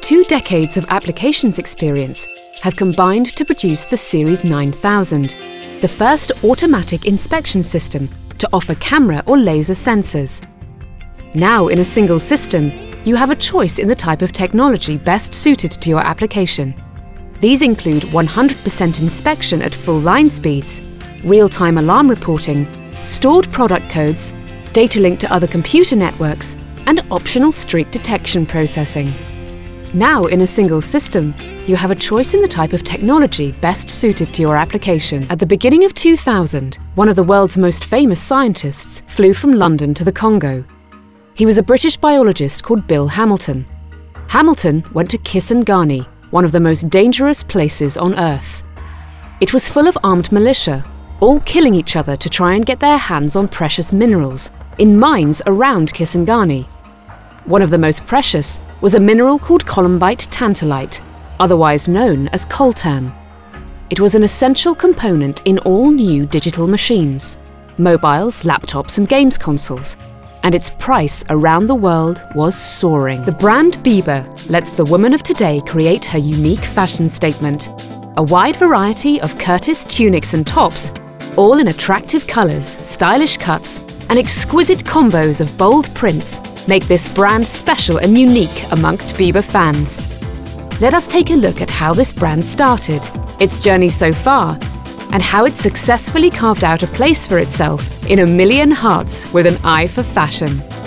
2 decades of applications experience have combined to produce the Series 9000, the first automatic inspection system to offer camera or laser sensors. Now, in a single system, you have a choice in the type of technology best suited to your application. These include 100% inspection at full line speeds, real-time alarm reporting, stored product codes, data linked to other computer networks, and optional streak detection processing. Now, in a single system, you have a choice in the type of technology best suited to your application. At the beginning of 2000, one of the world's most famous scientists flew from London to the Congo. He was a British biologist called Bill Hamilton. Hamilton went to Kisangani, one of the most dangerous places on Earth. It was full of armed militia, all killing each other to try and get their hands on precious minerals in mines around Kisangani. One of the most precious was a mineral called columbite tantalite, otherwise known as coltan. It was an essential component in all new digital machines, mobiles, laptops and games consoles, and its price around the world was soaring. The brand Bieber lets the woman of today create her unique fashion statement. A wide variety of Curtis tunics and tops, all in attractive colours, stylish cuts, and exquisite combos of bold prints make this brand special and unique amongst Bieber fans. Let us take a look at how this brand started, its journey so far, and how it successfully carved out a place for itself in a million hearts with an eye for fashion.